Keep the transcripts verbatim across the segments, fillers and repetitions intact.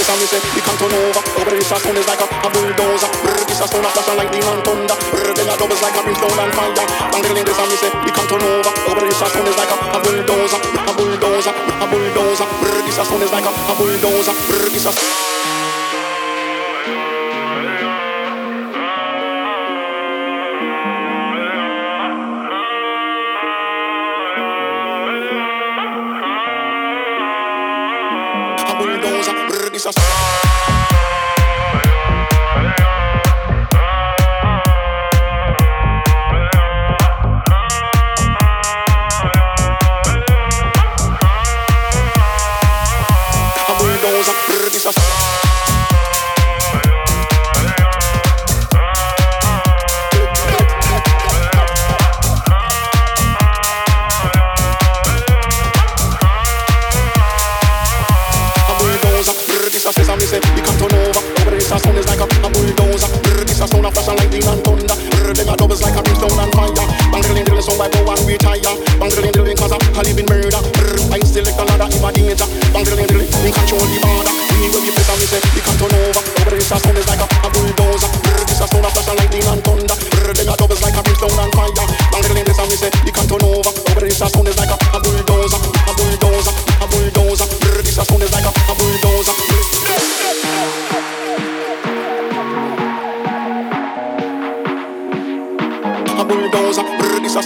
this and we say we can't turn over. Over this a sound is like a, a bulldozer. Brr, this a sound of flash and lightning and thunder. Brr, then a doubles like a brimstone and fire. Bangling this and we say we can't turn over. Over this a sound is like a, a bulldozer, a bulldozer, a bulldozer. Brr, this a sound is like a, a bulldozer. Brr, this a bulldozer, brr, this a bulldozer, brr, this a says and we say we can't turn over. Over this a sound is like a, a bulldozer. Brr, this a sound of flash and lightning and thunder. Brr, them a doubles like a brimstone and fire. Bang drilling drilling so I go and retire. Bang drilling drilling cause a, a living murder. Brr, I select a ladder in my danger. Bang drilling drilling we control the border. We when we press and we say we can't turn over. Over this a sound is like a, a bulldozer. Brr, this a sound of flash and lightning and thunder. Brr, them a doubles like a brimstone and fire. Bang drilling this and we say we can't turn over. Over this a sound is like a, a bulldozer, a bulldozer, a bulldozer. Brr, this a sound is like a, a bulldozer. A bulldozer, brr, this a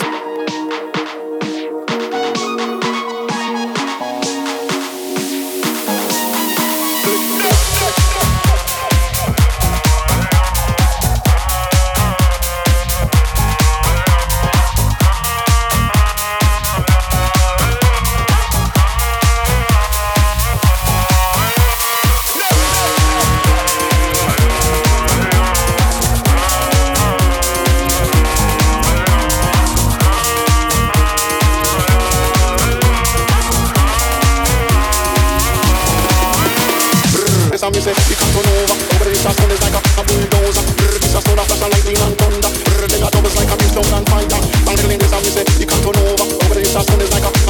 and we say we can't turn over. Over this a sound is like a, a bulldozer. Brr, this a sound of flash and lightning and thunder. Brr, then a doubles like a brimstone and fire. Bang drilling this and we say we can't turn over. Over this a sound is like a